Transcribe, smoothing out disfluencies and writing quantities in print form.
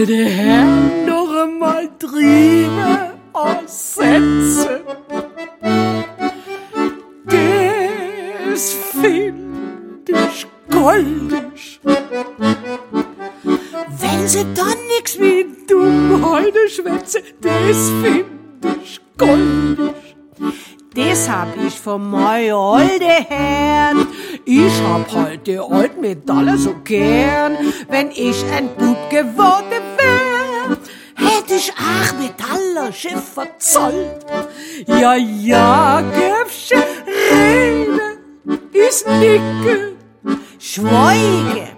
alte Herrn noch einmal drüber aussetzen. Das find ich goldig. Wenn sie dann nix wie dumm heute schwätze, das find ich goldig. Das hab ich von mei alte Herrn. Ich hab halt die alten Metalle so gern. Wenn ich ein Bub geworden wär, hätt ich auch Metaller-Schiff verzollt. Ja, Köpfchen, rede ist nicke, schweige